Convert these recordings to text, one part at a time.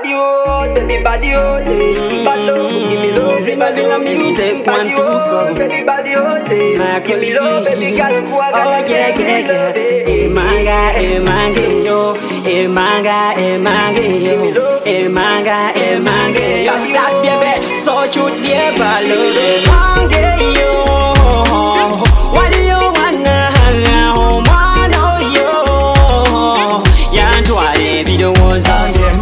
Body oh, baby body oh, bad love, give me love, Remember the music, 1, 2, 4. baby body oh, give me love, baby girl, oh yeah. Emanga yo. That baby so cute, yeah, ballo. Yo. What do you wanna know yo? Yeah, do I be the ones on them?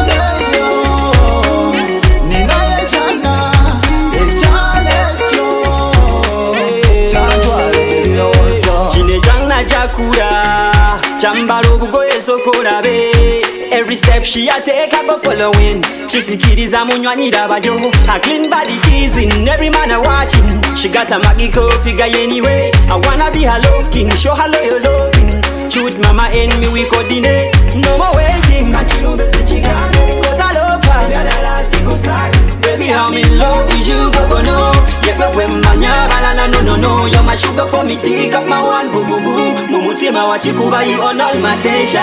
Chambalo bugoye sokola be. Every step she a take I go following. Chisikiriza munywanyira bajo. A clean body teasing, every man a watching. She got a magical figure anyway. I wanna be her love king, show her your loving. Shoot mama and me we coordinate. No more waiting. Cause I love her. Baby I'm in love with you, go no. Yeah, but when manya balala no. You're my sugar for me, take up my one boo boo boo. Mumutima wachikuba you on all my tension.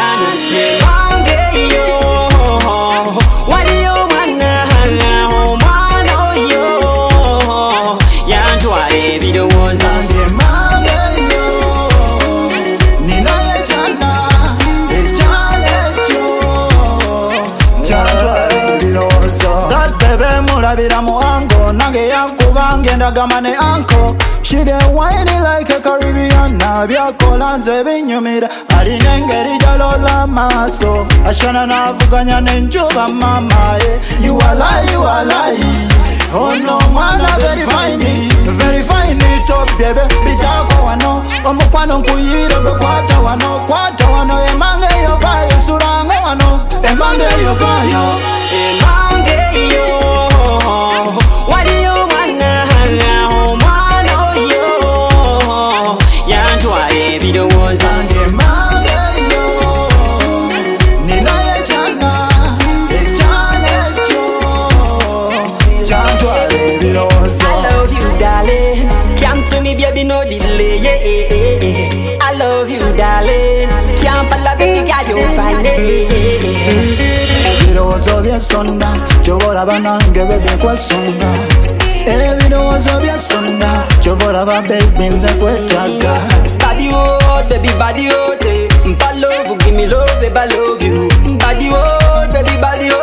Yo, what do you wanna know yo? Yeah, do I be the ones on them? Mulabira muango nange yankuba ngenda gamane anko. She dey whiny like a Caribbean. Nabyakola nze binyumira. Alina engeri jalola maso. Ashana navuganya nenjuba mama. You are lie. Oh no mwana very fine top baby. Bitako wano omukwano nkuyire bekwata wano emange yo vayo surange wano emange yo vayo yo. What do you wanna know yo? Yeah, do I be the ones on them? I love you, darling. Come to me, baby, no delay. Yeah. I love you, darling. Can't follow baby, girl, you find it. Ebirowozo byesonda kyobola banange bebe kwesonda. Ebirowozo byesonda kyobola ba baby nze kwetaga. Body oh, baby body oh, bad love, give me love, baby I love you. Body oh, baby body oh.